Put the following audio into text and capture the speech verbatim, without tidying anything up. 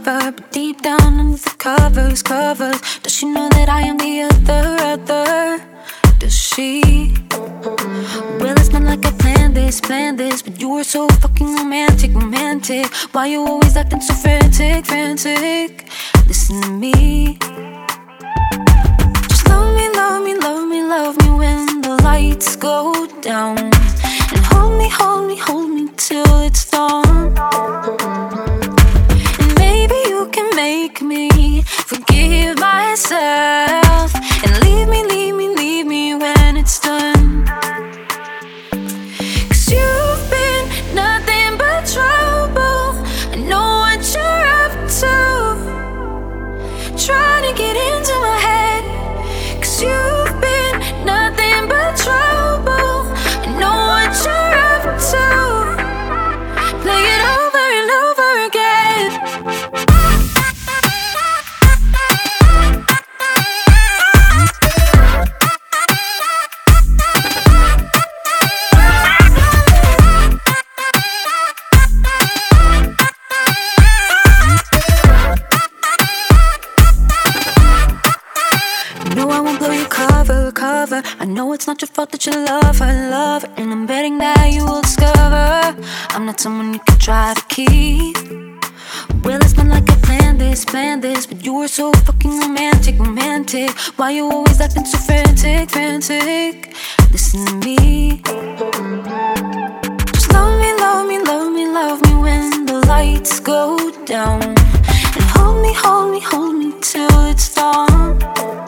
lover, but deep down under the covers, covers, does she know that I am the other, other? Does she? Well, it's not like I planned this, planned this, but you were so fucking romantic, romantic. Why you always acting so frantic, frantic? Listen to me. Just love me, love me, love me, love me when the lights go down, and hold me, hold me, hold me till it's dawn. And maybe you can make me forgive myself, and leave me, leave me, leave me when it's done. Cause you've been nothing but trouble. I know what you're up to, trying to get into my head. Cause you've been nothing but trouble. I know what you're up to, play it over and over again. No, I won't blow your cover, cover. I know it's not your fault that you love her, love her, and I'm betting that you will discover I'm not someone you can try to keep. Well, it's not like I planned this, planned this, but you were so fucking romantic, romantic. Why you always acting so frantic, frantic? Listen to me. Just love me, love me, love me, love me when the lights go down, and hold me, hold me, hold me till it's dawn.